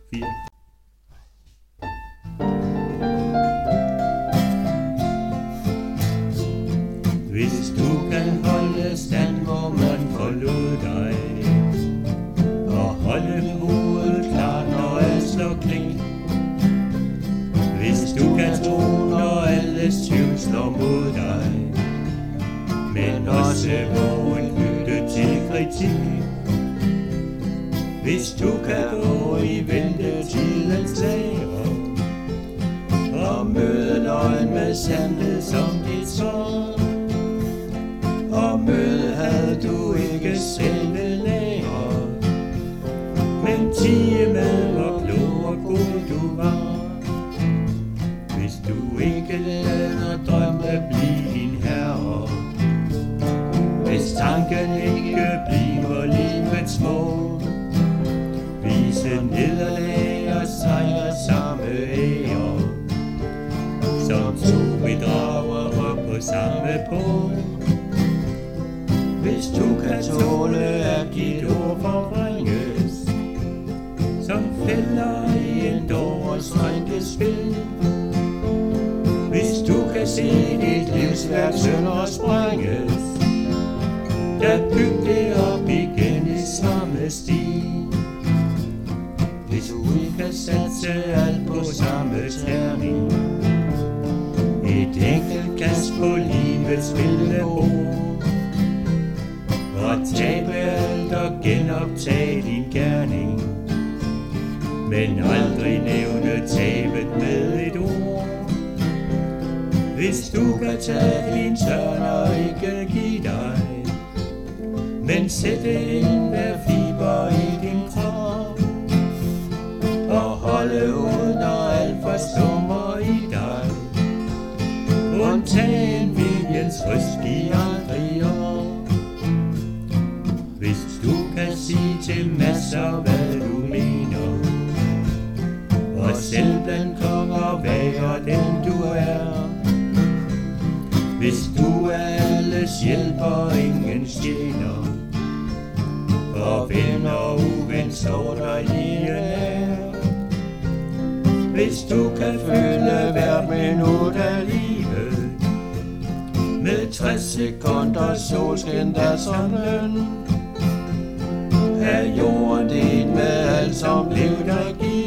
4. Hvis du kan holde stand, hvor man forlod dig, og holde hovedet klart, når alt slår klink. Hvis du kan tro, når alles tvivl slår mod dig, men også vågen lytte til kritik. Hvis du kan gå i ventetidens lager, og møde løgn med sandhed som dit svar, og møde had du ikke selv vil lære, men tie med hvor klog og god du var. Hvis du ikke lader drømme blive din herre, hvis tanken ikke bliver livets mål, vise nederlag og sejre samme ære, som to bedragere på samme båd. Hvis du kan tåle at dit ord forvrænges, som fælder i en dårs rænkespil. Hvis du kan se dit livsværk sønder sprænges, da byg det op igen i samme stil. Hvis du ikke kan satse alt på samme terning, et enkelt kast på livets vilde bord, og tabe alt og genoptage din gerning, men aldrig nævne tabet med et ord. Hvis du kan tage din tørn og ikke give dig, men sætte ind hver fiber i din krop, og holde ud, når alt forstummer i dig, undtagen viljens røst i aldrig år. Hvis du kan sige til masser, hvad du mener, og selv blandt konger være den du er. Hvis du er alles hjælper, ingen tjener, og ven og uven står dig lige nær. Hvis du kan føle hvert minut af livet, med 60 sekunder solskin der som løn, er jorden din med alt som liv der giver.